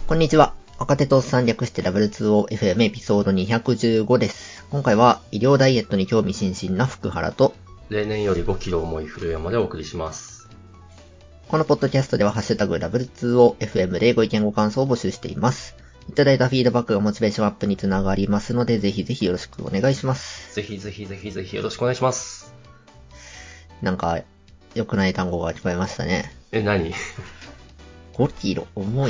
こんにちは。若手とおっさん略して W2OFM エピソード215です。今回は医療ダイエットに興味津々な福原と、 例年より5キロ重い古山でお送りします。 このポッドキャストではハッシュタグ W2OFM でご意見ご感想を募集しています。いただいたフィードバックがモチベーションアップにつながりますので、ぜひぜひよろしくお願いします。 ぜひぜひよろしくお願いします。 なんか、良くない単語が聞こえましたね。 何 5キロ重い。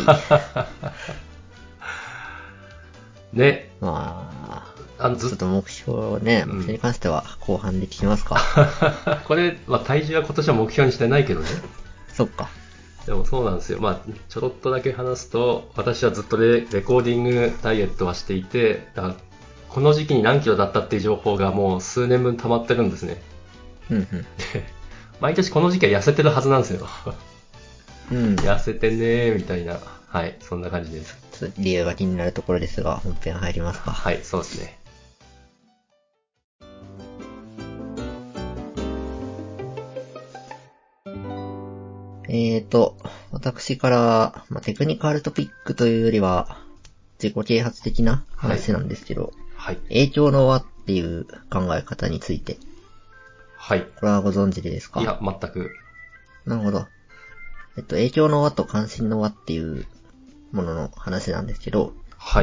ね。 まあ、ちょっと目標に関しては後半で聞きますか。 これ、体重は今年は目標にしてないけどね。 そっか。 でもそうなんですよ。ちょろっとだけ話すと、私はずっとレコーディングダイエットはしていて、だからこの時期に何キロだったっていう情報がもう数年分溜まってるんですね。 で、 毎年この時期は痩せてるはずなんですよ。痩せてねーみたいな。はい、そんな感じです。 ちょっと理由が気になるところですが、本編入りますか。 はい、そうですね。 私から、テクニカルトピックというよりは、自己啓発的な話なんですけど、 はい。 影響の輪っていう考え方について。 はい。 これはご存知ですか？ いや、全く。 なるほど。影響の輪と関心の輪っていうものの話なんですけど、 はい。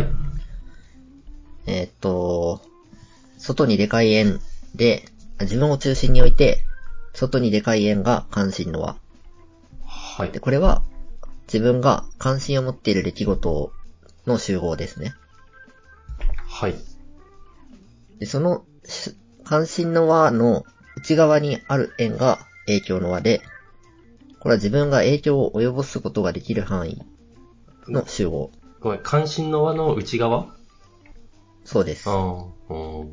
外にでかい円で、自分を中心に置いて、外にでかい円が関心の輪。 はい。 で、これは自分が関心を持っている出来事の集合ですね。 はい。 で、その関心の輪の内側にある円が影響の輪で、これは自分が影響を及ぼすことができる範囲の集合。 ごめん、関心の輪の内側？ そうです。 影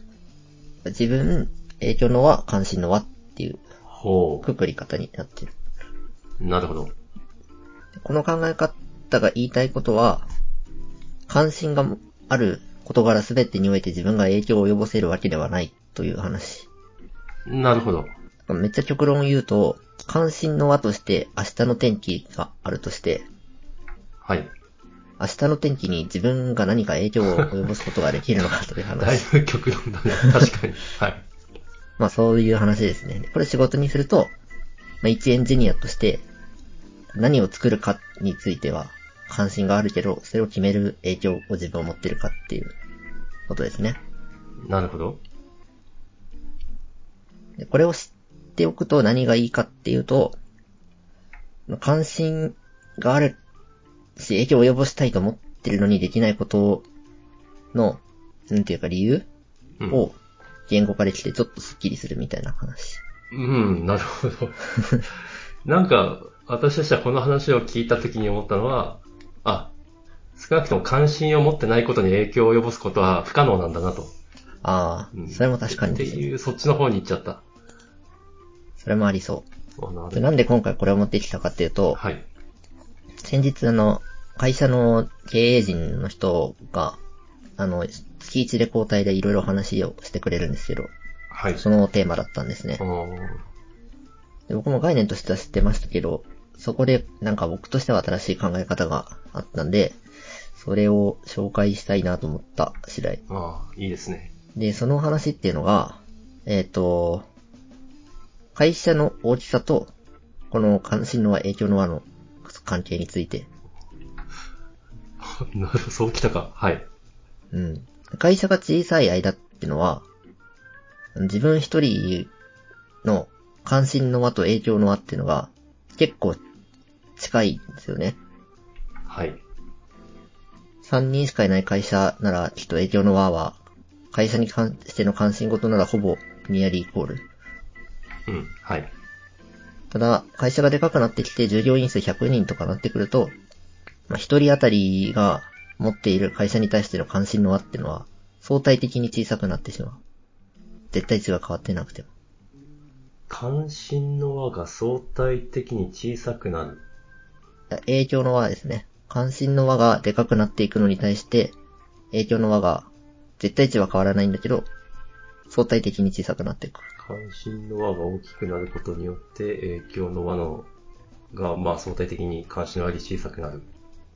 響の輪、関心の輪っていうほくくり方になっている。 なるほど。 この考え方が言いたいことは、関心がある事柄すべてにおいて自分が影響を及ぼせるわけではないという話。 なるほど。 めっちゃ極論を言うと、関心の輪として明日の天気があるとして、 はい。 明日の天気に自分が何か影響を及ぼすことができるのかという話。 だいぶ極論だね。確かに。はい。 そういう話ですね。これ仕事にすると、一エンジニアとして何を作るかについては関心があるけど、それを決める影響を自分を持ってるかっていうことですね。 なるほど。 でこれを知っておくと何がいいかっていうと、関心があるし、影響を及ぼしたいと思ってるのにできないことの、理由を言語化できてちょっとスッキリするみたいな話。 なるほど。なんか、私としてはこの話を聞いたときに思ったのは、少なくとも関心を持ってないことに影響を及ぼすことは不可能なんだなと。 それも確かにですね。 っていう、そっちの方に行っちゃった。 それもありそう。でなんで今回これを持ってきたかっていうと、 はい。 先日会社の経営陣の人が、月1で交代でいろいろ話をしてくれるんですけど、 はい。 そのテーマだったんですね。で僕も概念としては知ってましたけど、そこで僕としては新しい考え方があったんで、それを紹介したいなと思った次第。 いいですね。 で、その話っていうのが、会社の大きさと、この関心の輪、影響の輪の関係について。 そうきたか。はい。 会社が小さい間っていうのは、自分一人の関心の輪と影響の輪っていうのが結構近いんですよね。 はい。 3人しかいない会社ならきっと影響の輪は会社に関しての関心事ならほぼニアリーイコール。 はい。 ただ、会社がでかくなってきて従業員数100人とかなってくると、一人当たりが持っている会社に対しての関心の輪っていうのは相対的に小さくなってしまう。絶対値が変わってなくても。 関心の輪が相対的に小さくなる。 影響の輪ですね。関心の輪がでかくなっていくのに対して、影響の輪が絶対値は変わらないんだけど、相対的に小さくなっていく。 関心の輪が大きくなることによって、影響の輪が相対的に関心の輪より小さくなる。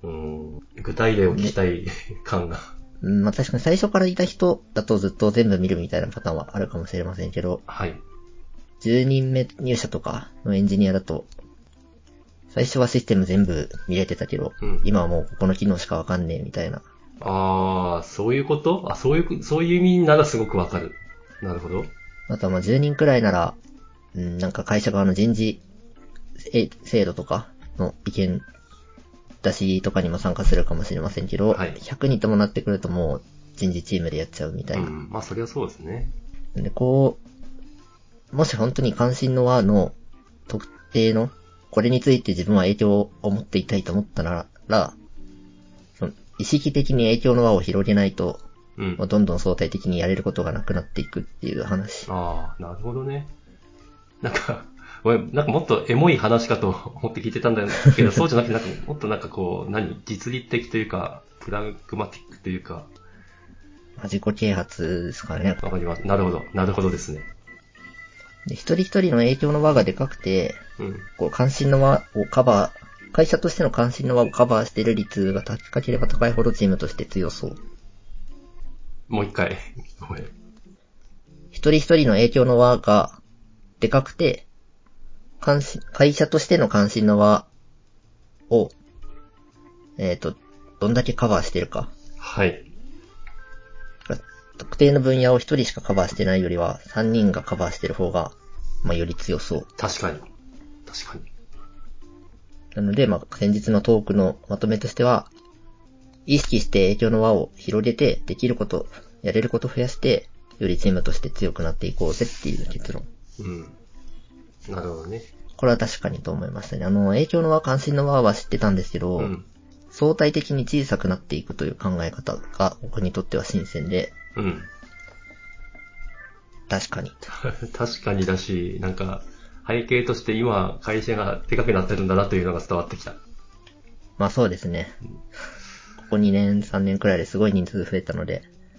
具体例を聞きたい感が。 まあ確かに最初からいた人だとずっと全部見るみたいなパターンはあるかもしれませんけど、 はい。 10人目入社とかのエンジニアだと、最初はシステム全部見れてたけど、今はもうここの機能しかわかんねえみたいな。 そういうこと？そういう意味ならすごくわかる。なるほど。 あとはまあ10人くらいなら、なんか会社側の人事制度とかの意見出しとかにも参加するかもしれませんけど、 はい、 100人ともなってくるともう人事チームでやっちゃうみたいな。 まあそりゃそうですね。 で、もし本当に関心の輪の特定の、これについて自分は影響を持っていたいと思ったなら、その意識的に影響の輪を広げないと、どんどん相対的にやれることがなくなっていくっていう話。 なるほどね。なんかもっとエモい話かと思って聞いてたんだけど、そうじゃなくて、もっと実利的というか、プラグマティックというか。 自己啓発ですからね。 わかります。なるほどですね。 で、一人一人の影響の輪がでかくて、関心の輪を会社としての関心の輪をカバーしている率が高ければ高いほどチームとして強そう。 もう一回。ごめん。 一人一人の影響の輪がでかくて、会社としての関心の輪を、どんだけカバーしてるか。 はい。 特定の分野を一人しかカバーしてないよりは、3人がカバーしてる方が、より強そう。 確かに。 なので、先日のトークのまとめとしては、意識して影響の輪を広げて、できること、やれること増やして、よりチームとして強くなっていこうぜっていう結論。 なるほどね。 これは確かにと思いましたね。影響の輪、関心の輪は知ってたんですけど、相対的に小さくなっていくという考え方が僕にとっては新鮮で、確かに。 確かにだし、背景として今会社がでかくなってるんだなというのが伝わってきた。 まあそうですね。ここ2年、3年くらいですごい人数増えたので。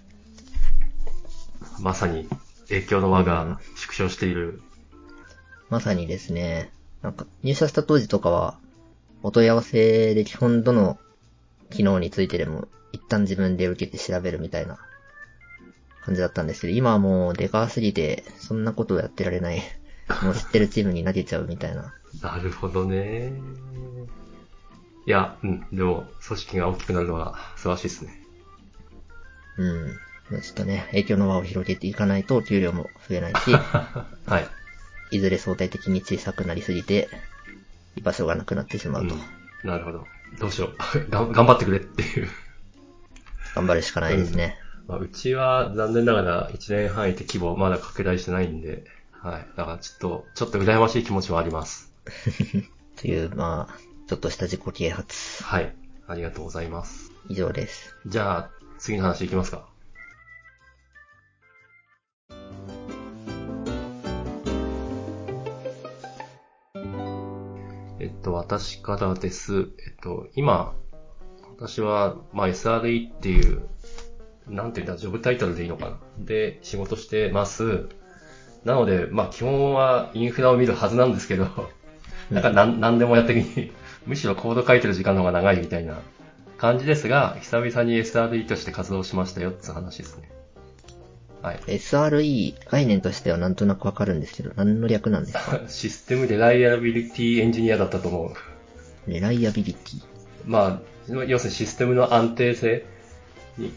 まさに影響の輪が縮小している。 まさにですね。入社した当時とかは、お問い合わせで基本どの機能についてでも一旦自分で受けて調べるみたいな感じだったんですけど、今はもうでかすぎて、そんなことをやってられない。もう知ってるチームに投げちゃうみたいな。 なるほどね。いや、でも、組織が大きくなるのは素晴らしいですね。 ちょっとね、影響の輪を広げていかないと給料も増えないし、 はい。 いずれ相対的に小さくなりすぎて、居場所がなくなってしまうと。 なるほど。どうしよう。頑張ってくれっていう。 頑張るしかないですね。 うちは残念ながら1年半いて規模まだ拡大してないんで、はい。だからちょっと羨ましい気持ちもあります。 という、ちょっとした自己啓発。 はい。ありがとうございます。 以上です。 じゃあ、次の話いきますか。私からです。今、私は、SRE っていう、なんていうんだ、ジョブタイトルでいいのかな。で、仕事してます。なので、基本はインフラを見るはずなんですけど、なんでもやってみ、むしろコード書いてる時間の方が長いみたいな感じですが、久々に SRE として活動しましたよって話ですね。はい。 SRE 概念としてはなんとなくわかるんですけど、何の略なんですか？ システムレライアビリティエンジニアだったと思う。 レライアビリティ。 要するにシステムの安定性に、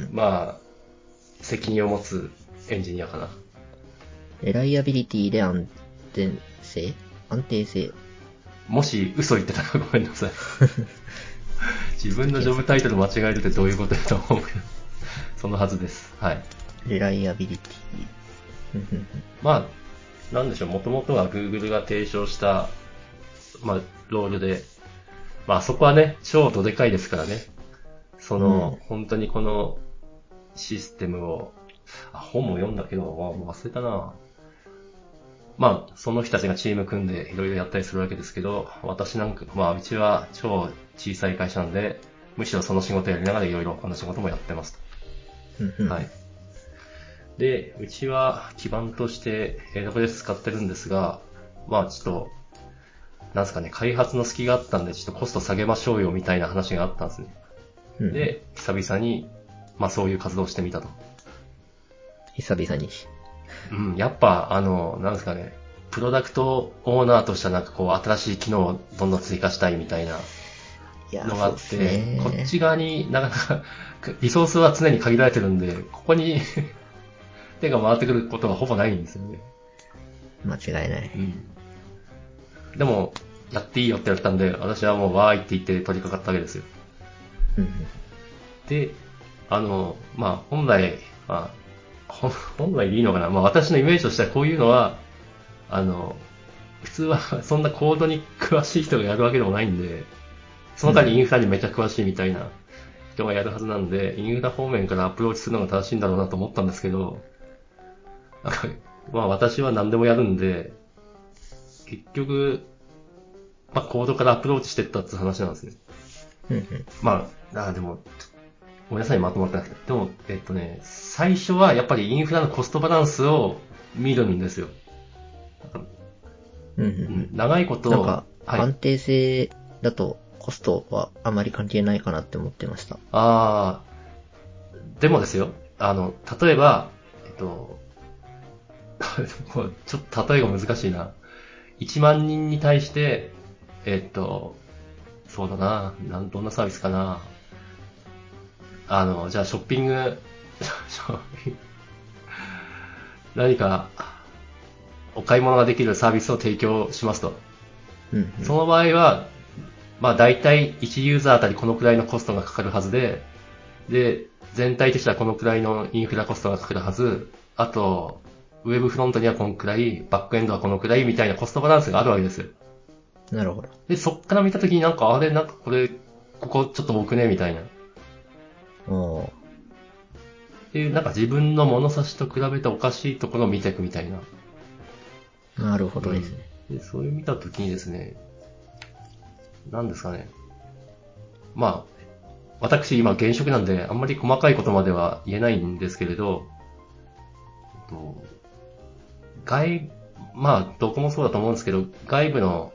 責任を持つエンジニアかな。 レライアビリティで安定性もし嘘言ってたらごめんなさい。自分のジョブタイトル間違えるってどういうことだと思うけど、そのはずです。はい。 レライアビリティ。なんでしょう、もともとは Google が提唱した、ロールで、そこはね、超どでかいですからね。本当にこのシステムを、本も読んだけど、もう忘れたな。その人たちがチーム組んでいろいろやったりするわけですけど、私なんか、うちは超小さい会社なんで、むしろその仕事やりながらいろいろ他の仕事もやってますと。はい。で、うちは基盤として AWS 使ってるんですが、ちょっと、 なんですかね、開発の隙があったんで、ちょっとコスト下げましょうよみたいな話があったんですね。 うん、 で、久々に、まあそういう活動をしてみたと。 久々に。 うん、やっぱ、なんですかね、プロダクトオーナーとしてはなんかこう、新しい機能をどんどん追加したいみたいないや、 のがあっそうっすて、 ね。 こっち側になかなかリソースは常に限られてるんで、ここに手が回ってくることがほぼないんですよね。 間違いない。 うん。でも、やっていいよって言われたんで、私はもうわーいって言って取り掛かったわけですよ。 うん、 で、まあ、本来、まあ、本来でいいのかな。まあ、私のイメージとしてはこういうのは、普通はそんなコードに詳しい人がやるわけでもないんで、その代わりインフラにめちゃ詳しいみたいな人がやるはずなんで、インフラ方面からアプローチするのが正しいんだろうなと思ったんですけど、なんか、まあ私は何でもやるんで、結局、まあコードからアプローチしてったって話なんですね。 うん、うん。 まあ、でも、ごめんなさい、まとまってなくて。でも、最初はやっぱりインフラのコストバランスを見るんですよ。 うん、うん。 長いこと、 なんか、 はい。 安定性だとコストはあまり関係ないかなって思ってました。 でもですよ、例えば、ちょっと例えが難しいな。1万人に対して、そうだな、どんなサービスかな。じゃあショッピング、何かお買い物ができるサービスを提供しますと。 うん、うん。 その場合は、まあ大体1ユーザーあたりこのくらいのコストがかかるはずで、で、全体としてはこのくらいのインフラコストがかかるはず、あと、ウェブフロントにはこのくらい、バックエンドはこのくらいみたいなコストバランスがあるわけですよ。 なるほど。 で、そっから見たときになんか、あれ、なんかこれ、ここちょっと多くねみたいな。っおー。 ていう、なんか自分の物差しと比べておかしいところを見ていくみたいな。 なるほうん。 どですね。 で、そういう見たときにですね、なんですかね。まあ、私今現職なんで、あんまり細かいことまでは言えないんですけれど、と外、まあ、どこもそうだと思うんですけど、外部の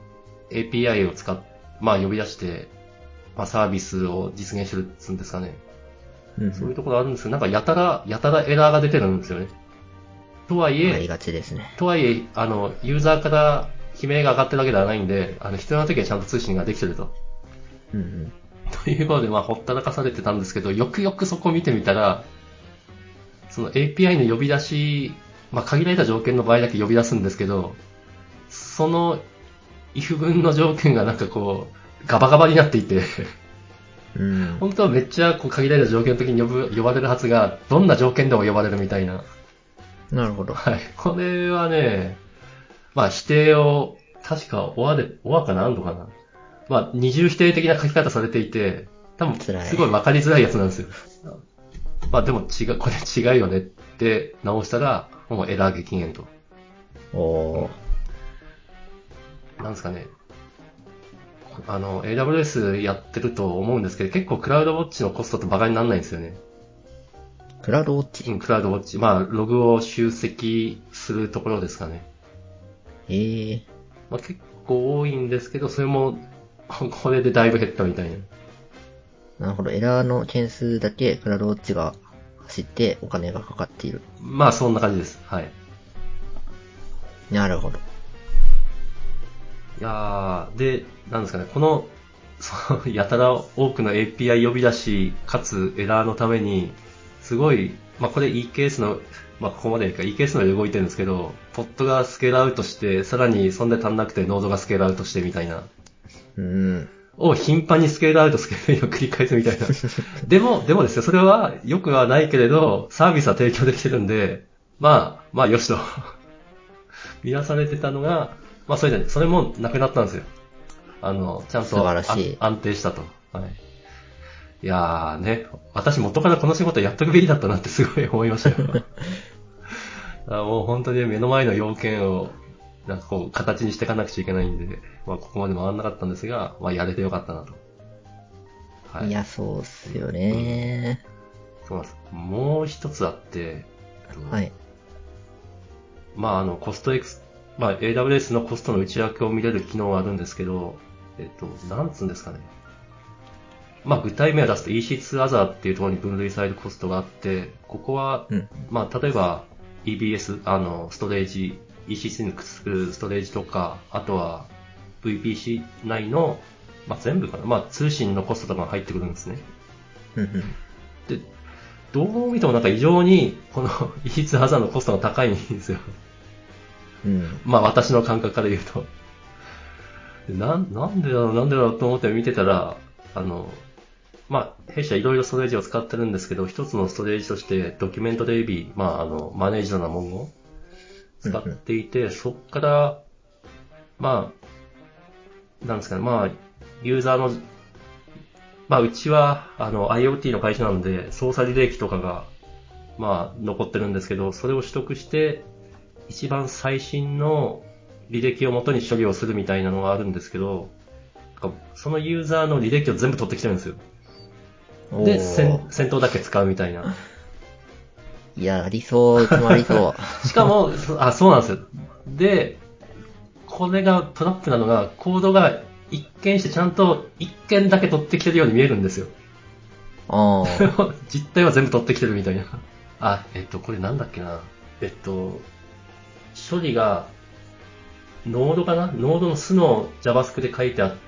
API を使っ、まあ呼び出して、まあサービスを実現するっつうんですかね。 うん、うん。 そういうところあるんですけど、なんかやたらエラーが出てるんですよね。とはいえ、 ありがちですね。 ユーザーから悲鳴が上がってるわけではないんで、必要な時はちゃんと通信ができてると。 うん、うん。 ということで、まあ、ほったらかされてたんですけど、よくよくそこを見てみたら、その API の呼び出し、まあ、限られた条件の場合だけ呼び出すんですけど、その if 文の条件がなんかこう、ガバガバになっていて、 うん。 本当はめっちゃこう限られた条件の時に呼ばれるはずが、どんな条件でも呼ばれるみたいな。 なるほど。 はい。これはね、まあ否定を、確かオアかな、かな。まあ二重否定的な書き方されていて、多分辛い。 すごい分かりづらいやつなんですよ。まあでもこれ違うよねって直したら、もうエラー激減と。 おー。 なんですかね。AWS やってると思うんですけど、結構クラウドウォッチのコストと馬鹿にならないんですよね。 クラウドウォッチ。 うん、クラウドウォッチ。まあ、ログを集積するところですかね。 ええまあ結構多いんですけど、それも、これでだいぶ減ったみたいな。 なるほど。エラーの件数だけクラウドウォッチが走ってお金がかかっている。 まあそんな感じです。はい。 なるほど。 いやー、で、なんですかね、やたら多くの API 呼び出し、かつエラーのために、すごい、まあこれ EKS の、まあここまでいいか EKS ので動いてるんですけど、ポットがスケールアウトして、さらにそんで足んなくてノードがスケールアウトしてみたいな、 うん。 を頻繁にスケールアウト、スケールインを繰り返すみたいな。でもですよ、それは良くはないけれど、サービスは提供できてるんで、まあよしと。見なされてたのが、まあそれもなくなったんですよ。ちゃん素と晴らしい。 安定したと。はい。いやーね、私元からこの仕事やっとくべきだったなってすごい思いましたよ。もう本当に目の前の要件を、なんかこう、形にしていかなくちゃいけないんで、まあここまで回らなかったんですが、まあやれてよかったなと。はい。 いや、そうっすようん。 ね。 そうなんです。もう一つあって、 はい。 まあコストまあ、AWS のコストの内訳を見れる機能があるんですけど、なんつうんですかね。まあ、具体名を出すと EC2 Other っていうところに分類されるコストがあって、ここは、まあ、例えば EBS、ストレージ、EC2 にくっつくストレージとか、あとは VPC 内の、まあ、全部かな。まあ、通信のコストとかが入ってくるんですね。で、どう見てもなんか異常に、この EC2 Other のコストが高いんですよ。まあ、私の感覚から言うと。なんでだろうと思って見てたら、まあ、弊社いろいろストレージを使ってるんですけど、一つのストレージとしてドキュメント DB、まあ、マネージドな文言を使っていて、そっから、まあ、なんですかね、まあ、ユーザーの、まあ、うちは、IoT の会社なので、操作履歴とかが、まあ、残ってるんですけど、それを取得して、一番最新の履歴を元に処理をするみたいなのがあるんですけど、そのユーザーの履歴を全部取ってきてるんですよ。で、先頭だけ使うみたいな。 いや、ありそう、うちもありそう。 しかも、そうなんですよ。で、これがトラップなのが、コードが一見してちゃんと一件だけ取ってきてるように見えるんですよ。実態は全部取ってきてるみたいな。これなんだっけな。処理が、ノードかな？ノードの素の JavaScript で書いてあって、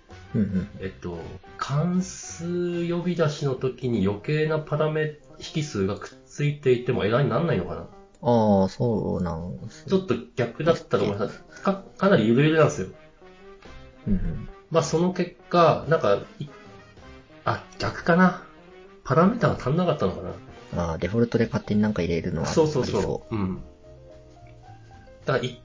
関数呼び出しの時に余計なパラメ引数がくっついていてもエラーにならないのかな？ そうなんですね。 ちょっと逆だったと思います。かなりゆるゆるなんですよ。まあその結果、なんか、逆かな。パラメータが足んなかったのかな。 デフォルトで勝手になんか入れるのはありそう。 そう。だから一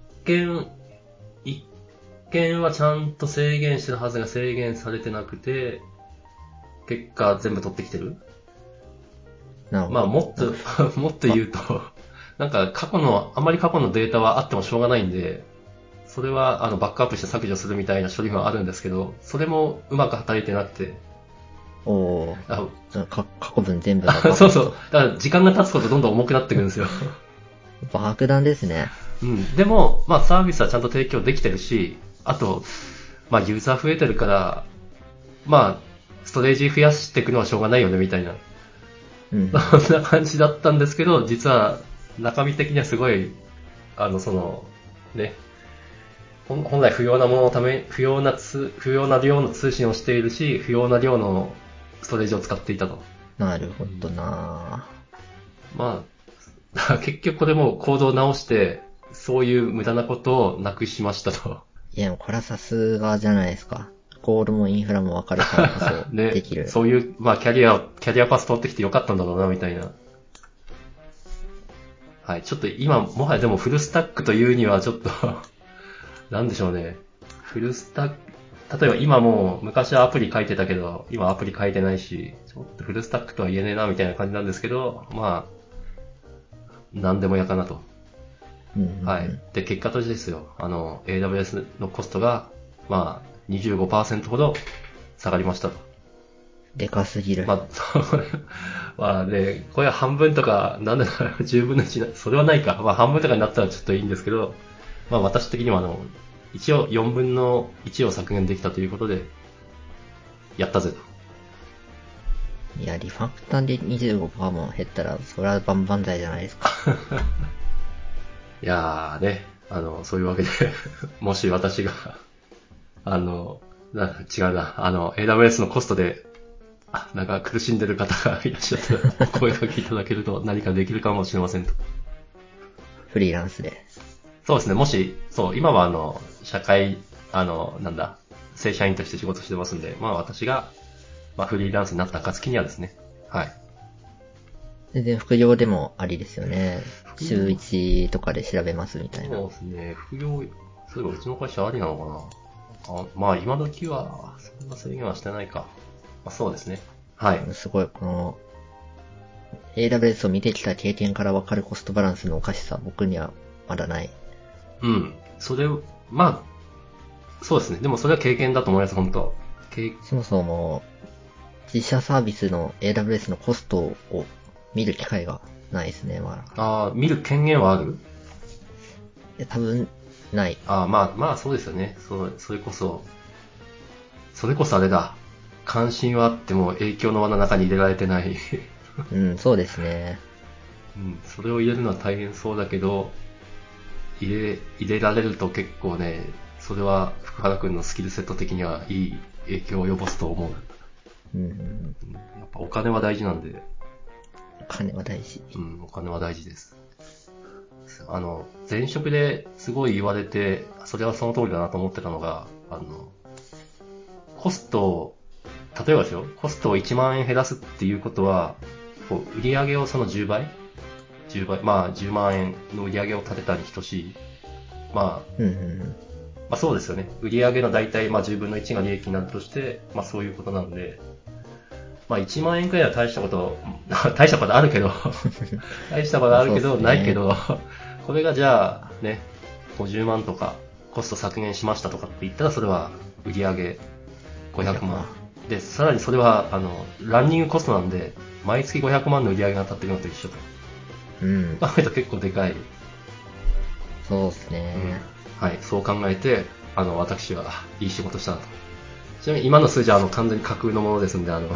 見はちゃんと制限してるはずが制限されてなくて、結果全部取ってきてる。まあもっと言うと、なんかあまり過去のデータはあってもしょうがないんで、それはバックアップして削除するみたいな処理があるんですけど、それもうまく働いてなくて。 過去分全部がそう。だから時間が経つほどどんどん重くなってくるんですよ。 爆弾ですね。 でも、まあサービスはちゃんと提供できてるし、あと、まあユーザー増えてるから、まあ、ストレージ増やしていくのはしょうがないよね、みたいな。そんな感じだったんですけど、実は中身的にはすごい、ね、本来不要なもののため、不要な量の通信をしているし、不要な量のストレージを使っていたと。 なるほどな。 まあ、結局これもコードを直して、そういう無駄なことをなくしましたと。 いや、これはさすがじゃないですか。コードもインフラもわかるからこそできる。 ね、そういう、まあキャリアパス取ってきてよかったんだろうな、みたいな。はい、ちょっと今、もはやでもフルスタックというにはちょっとなんでしょうね。フルスタック、例えば今もう昔はアプリ書いてたけど、今アプリ書いてないし、ちょっとフルスタックとは言えねえな、みたいな感じなんですけど、まあ、なんでもやかなと。はい。で、結果としてですよ、AWS のコストが、まあ、25% ほど下がりましたと。 でかすぎる。 まあね、これは半分とか、なんだろう、10分の1、それはないか。まあ半分とかになったらちょっといいんですけど、まあ私的には一応4分の1を削減できたということで、やったぜと。 いや、リファクターで 25% も減ったら、それは万々歳じゃないですか。 いやーね、そういうわけで、もし私が、違うな、AWS のコストで、なんか苦しんでる方がいらっしゃったら、お声掛けいただけると何かできるかもしれませんと。 フリーランスで。 そうですね、もし、今は社会、正社員として仕事してますんで、まあ私が、まあフリーランスになった暁にはですね、はい。 全然副業でもありですよね。週1とかで調べますみたいな。 そうですね、副業、そういえばうちの会社ありなのかな。まあ今時は、そんな制限はしてないか。まあそうですね。はい。 すごい、この、AWS を見てきた経験からわかるコストバランスのおかしさ、僕にはまだない。 それ、まあ、そうですね。でもそれは経験だと思います、本当。 そもそも、自社サービスの AWS のコストを見る機会がないですね、まだ。 見る権限はある？ 多分、 ない。 まあそうですよね。それこそあれだ。関心はあっても影響の輪の中に入れられてない。 うん、そうですね。 うん、それを入れるのは大変そうだけど、入れられると結構ね、それは福原くんのスキルセット的にはいい影響を及ぼすと思う。 うんうんうん、 やっぱお金は大事なんで。 お金は大事。 うん、お金は大事です。前職ですごい言われて、それはその通りだなと思ってたのが、コストを、例えばですよ、コストを1万円減らすっていうことは、こう売り上げをその10倍、まあ10万円の売り上げを立てたに等しい。まあそうですよね。売り上げの大体まあ10分の1が利益になるとして、まあそういうことなんで、まあ1万円くらいは大したことあるけど、大したことあるけど、ないけど、これがじゃあね、50万とかコスト削減しましたとかって言ったらそれは売り上げ500万。で、さらにそれは、ランニングコストなんで、毎月500万の売り上げが立ってるのと一緒と。 うん。 考えたら結構でかい。 そうですね、 はい、そう考えて、私はいい仕事したなと。ちなみに今の数字は完全に架空のものですんで、はい、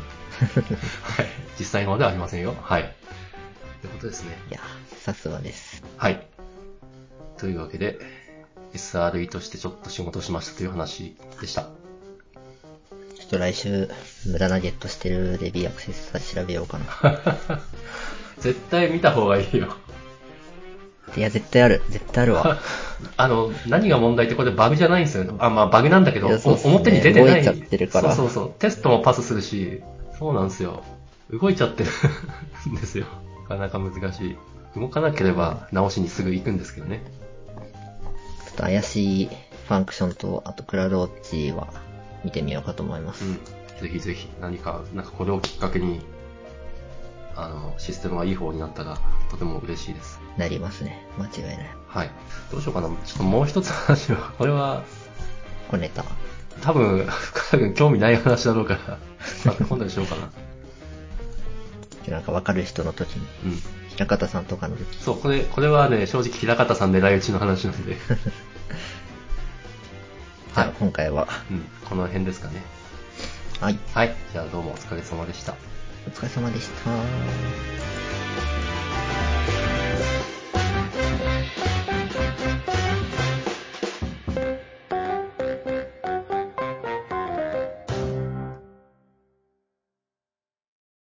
実際のものではありませんよ。はい。ということですね。 いや、さすがです。 はい。というわけで、SRE としてちょっと仕事しましたという話でした。 ちょっと来週、無駄なゲットしてるデビアクセス調べようかな。 絶対見た方がいいよ。 いや、絶対あるわ。 何が問題ってこれバグじゃないんですよ。まあバグなんだけど、 ね、 表に出てない。 動いちゃってるから。 そう。テストもパスするし、そうなんですよ。動いちゃってるんですよ。なかなか難しい。動かなければ直しにすぐ行くんですけどね。 ちょっと怪しいファンクションと、あとクラウドウォッチは見てみようかと思います。 ぜひぜひ、なんかこれをきっかけに、システムがいい方になったら、とても嬉しいです。 なりますね。間違いない。 はい。どうしようかな。ちょっともう一つ話は、これは、 小ネタ。 多分、深田君興味ない話だろうから、今度にしようかな。 なんか分かる人の時に。平方さんとかの時。 そう、これはね、正直平方さん狙い撃ちの話なんで。 じゃあ、今回は。 この辺ですかね。 はい。 はい。じゃあどうもお疲れ様でした。 お疲れ様でした。